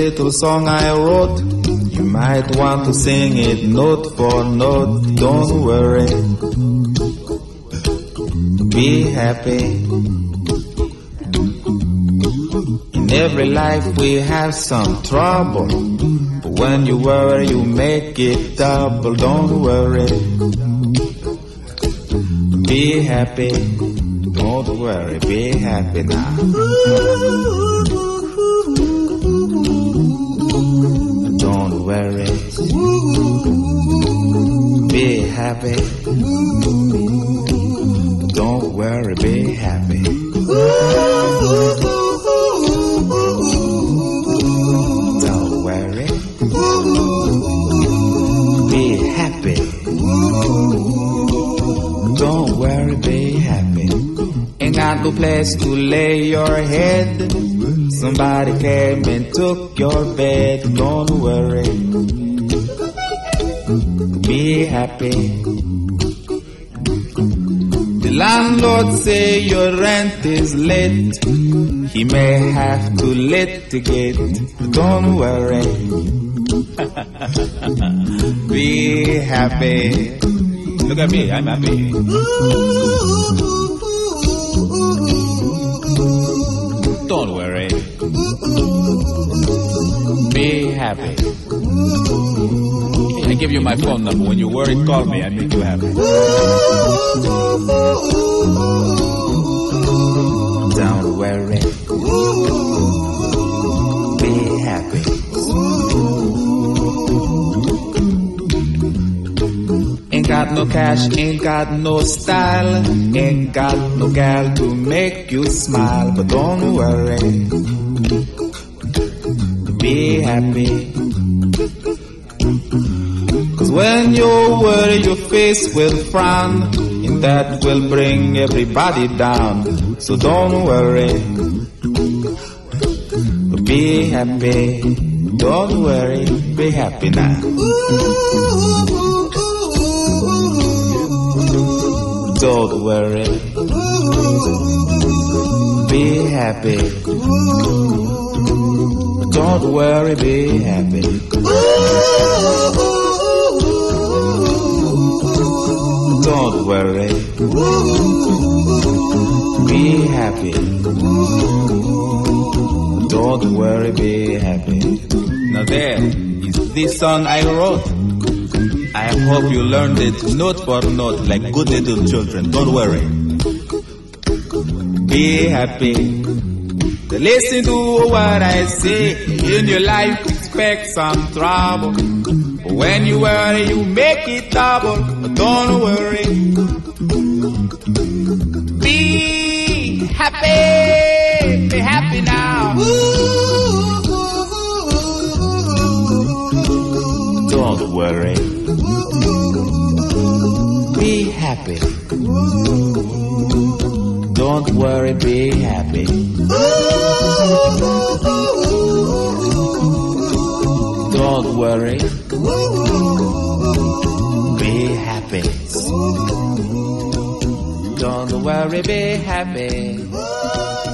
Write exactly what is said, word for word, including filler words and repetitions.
little song I wrote. You might want to sing it note for note. Don't worry, be happy. In every life we have some trouble, but when you worry you make it double. Don't worry, be happy. Don't worry, be happy now. Don't worry, be happy. Don't worry, be happy. Don't worry, be happy. Don't worry, be happy. Ain't got no place to lay your head. Somebody came and took your bed. Don't worry, be happy. The landlord say your rent is late. He may have to litigate. Don't worry, be happy. Look at me, I'm happy. Don't worry, be happy. I give you my phone number. When you worry, call me. I make you happy. Don't worry, be happy. Ain't got no cash, ain't got no style, ain't got no gal to make you smile. But don't worry, be happy. Cause when you worry your face will frown, and that will bring everybody down. So don't worry, be happy. Don't worry, be happy now. Don't worry, be happy. Don't worry, be happy. Don't worry, be happy. Don't worry, be happy. Now there is this song I wrote. I hope you learned it note for note like good little children. Don't worry, be happy. Listen to what I say. In your life expect some trouble. When you worry you make it double. But don't worry, be happy. Be happy now. Don't worry, be happy. Don't worry, be happy. Don't worry, be happy. Don't worry, be happy.